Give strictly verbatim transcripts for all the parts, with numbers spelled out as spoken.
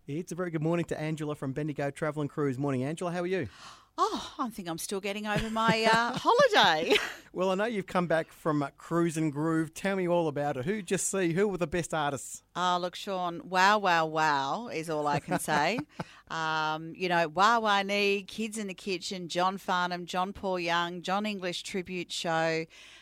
It's a very good morning to Angela from Bendigo Travel and Cruise. Morning, Angela. How are you? Oh, I think I'm still getting over my uh, holiday. Well, I know you've come back from uh, Cruise and Groove. Tell me all about it. Who just see? Who were the best artists? Oh, look, Sean, wow, wow, wow is all I can say. um, you know, Wah Wah Nee, Kids in the Kitchen, John Farnham, John Paul Young, John English Tribute Show.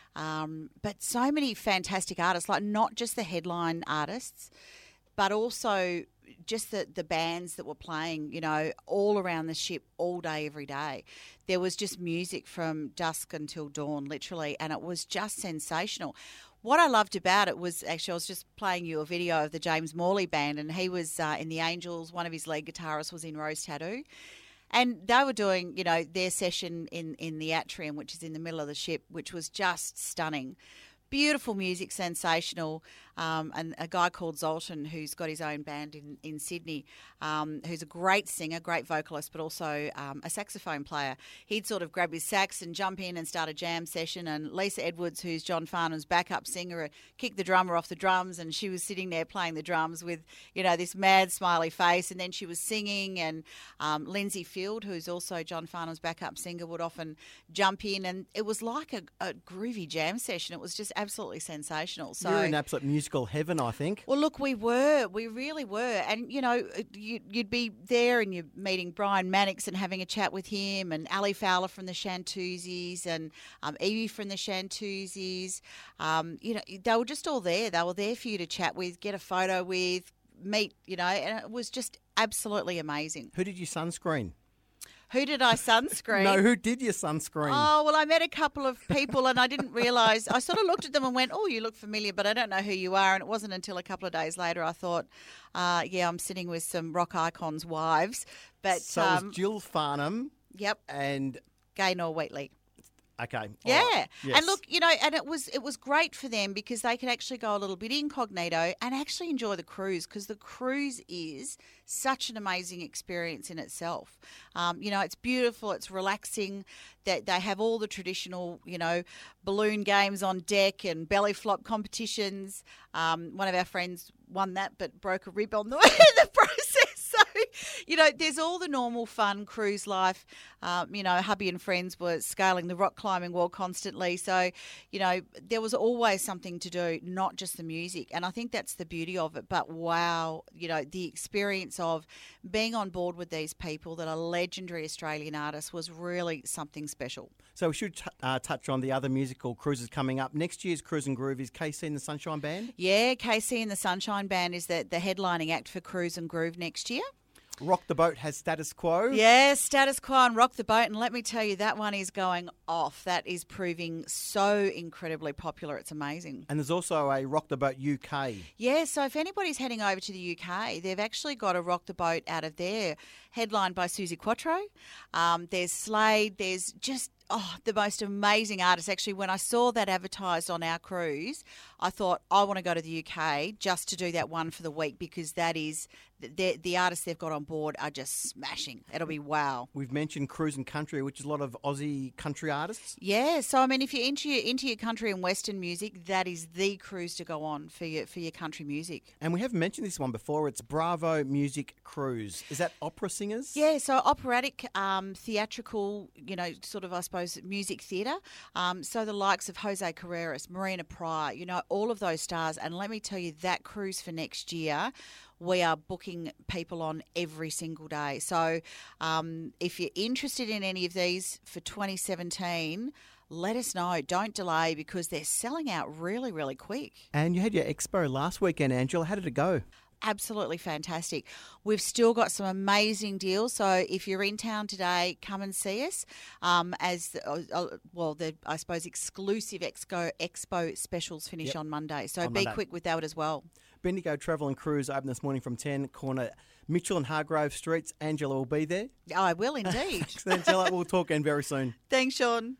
Um, but so many fantastic artists, like not just the headline artists, but also just the, the bands that were playing, you know, all around the ship all day, every day. There was just music from dusk until dawn, literally, and it was just sensational. What I loved about it was, actually, I was just playing you a video of the James Morley Band, and he was uh, in the Angels. One of his lead guitarists was in Rose Tattoo. And they were doing, you know, their session in, in the atrium, which is in the middle of the ship, which was just stunning. Beautiful music, sensational, um, and a guy called Zoltan who's got his own band in, in Sydney, um, who's a great singer, great vocalist, but also um, a saxophone player. He'd sort of grab his sax and jump in and start a jam session, and Lisa Edwards, who's John Farnham's backup singer, kicked the drummer off the drums, and she was sitting there playing the drums with, you know, this mad smiley face, and then she was singing, and um, Lindsay Field, who's also John Farnham's backup singer, would often jump in, and it was like a, a groovy jam session. It was just absolutely sensational. So you're in absolute musical heaven, I think. Well, look, we were. We really were. And, you know, you, you'd be there and you're meeting Brian Mannix and having a chat with him, and Ali Fowler from the Shantuzis, and um, Evie from the Shantuzis. Um, you know, they were just all there. They were there for you to chat with, get a photo with, meet, you know, and it was just absolutely amazing. Who did you sunscreen? Who did I sunscreen? No, who did you sunscreen? Oh, well, I met a couple of people and I didn't realise. I sort of looked at them and went, oh, you look familiar, but I don't know who you are. And it wasn't until a couple of days later I thought, uh, yeah, I'm sitting with some rock icons' wives. But So um, it was Jill Farnham. Yep. And... Gaynor Wheatley. Okay. all Yeah. right. Yes. And look, you know, and it was it was great for them because they could actually go a little bit incognito and actually enjoy the cruise, because the cruise is such an amazing experience in itself. Um, you know, it's beautiful, it's relaxing. That they have all the traditional, you know, balloon games on deck and belly flop competitions. Um, one of our friends won that but broke a rib on the, the process. So, you know, there's all the normal fun cruise life. Um, you know, hubby and friends were scaling the rock climbing wall constantly. So, you know, there was always something to do, not just the music. And I think that's the beauty of it. But wow, you know, the experience of being on board with these people that are legendary Australian artists was really something special. So we should t- uh, touch on the other musical cruises coming up. Next year's Cruise and Groove is K C and the Sunshine Band? Yeah, K C and the Sunshine Band is the, the headlining act for Cruise and Groove next year. Rock the Boat has Status Quo. Yeah, Status Quo and Rock the Boat. And let me tell you, that one is going off. That is proving so incredibly popular. It's amazing. And there's also a Rock the Boat U K. Yeah, so if anybody's heading over to the U K, they've actually got a Rock the Boat out of there, headlined by Susie Quattro. Um, there's Slade. There's just... Oh, the most amazing artists. Actually, when I saw that advertised on our cruise, I thought, I want to go to the U K just to do that one for the week, because that is, the, the artists they've got on board are just smashing. It'll be wow. We've mentioned Cruise and Country, which is a lot of Aussie country artists. Yeah, so I mean, if you're into your, into your country and Western music, that is the cruise to go on for your, for your country music. And we haven't mentioned this one before. It's Bravo Music Cruise. Is that opera singers? Yeah, so operatic, um, theatrical, you know, sort of, I suppose, music theatre. Um, so the likes of Jose Carreras, Marina Pryor, you know, all of those stars. And let me tell you, that cruise for next year, we are booking people on every single day. So um, if you're interested in any of these for twenty seventeen, let us know. Don't delay, because they're selling out really, really quick. And you had your expo last weekend, Angela. How did it go? Absolutely fantastic. We've still got some amazing deals. So if you're in town today, come and see us. Um, as uh, uh, well, the I suppose exclusive Expo Expo specials finish Yep. on Monday. So On be Monday. quick with that as well. Bendigo Travel and Cruise open this morning from ten, corner Mitchell and Hargrove Streets. Angela will be there. I will indeed. Thanks, Angela. We'll talk again very soon. Thanks, Sean.